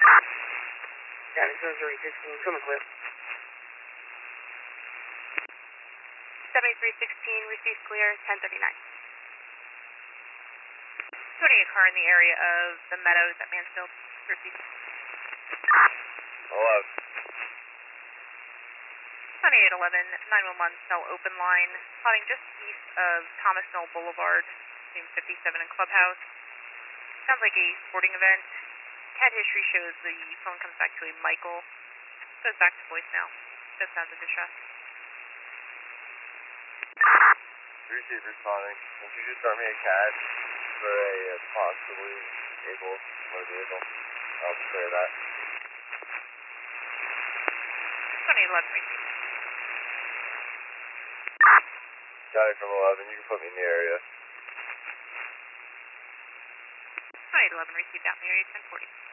County 7316, coming clear. 7316, received clear, 1039. Putting a car in the area of the Meadows at Mansfield. Proceed. 11. 2811, 911, cell open line, plotting just east of Thomas Mill Boulevard, between 57 and Clubhouse. Sounds like a sporting event. CAD history shows the phone comes back to a Michael. Goes back to voicemail. That sounds of distress. Receive responding. Can you just start me a CAD for a possibly able motor vehicle? I'll clear that. 2811, received. Got it from 11. You can put me in the area. 2811, received out in the area, 1040.